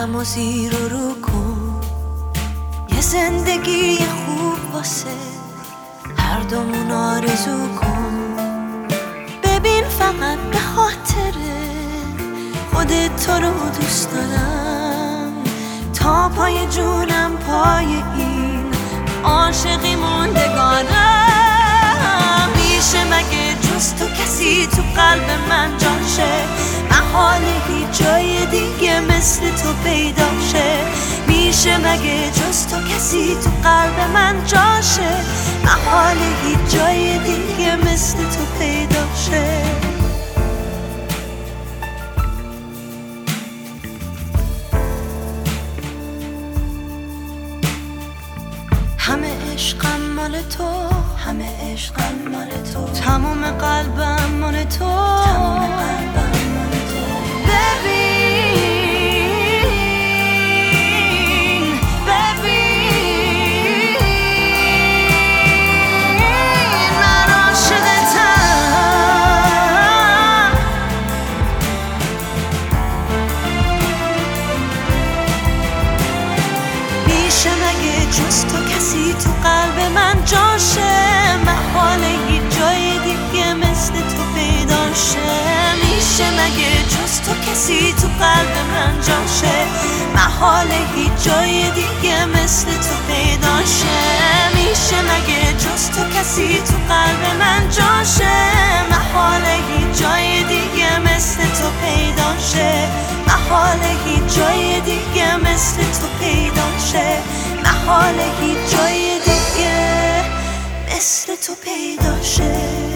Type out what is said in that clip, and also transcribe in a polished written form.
قلبمو زیر و رو کن، یه زندگی خوب واسه هر دومون آرزو کن. ببین فقط به خاطر خودت تو رو دوست دارم، تا پای جونم پای این عاشقی موندگارم. میشه مگه جز تو کسی تو قلب من جاشه، محال هیچ جای دیگه مثل تو پیدا شه. میشه مگه جز تو کسی تو قلب من جاشه، محال هیچ جای دیگه مثل تو پیدا شه. همه عشقم مال تو، همه عشقم مال تو، تمام قلبم مال تو، تمام قلبم مال تو. ببین من عاشقتم. میشه مگه جز تو کسی تو قلب من جاشه، محال هیچ جای دیگه مثل تو پیدا شه. میشه مگه جز تو کسی تو قلب من جاشه، محال هیچ جای دیگه مثل تو پیدا شه. میشه مگه جز تو کسی تو قلب من جاشه، محال هیچ جای دیگه مثل تو پیدا شه. محال هیچ جای دیگه مثل تو پیدا شه، محال هیچ جای دیگه مثل تو پیدا شه.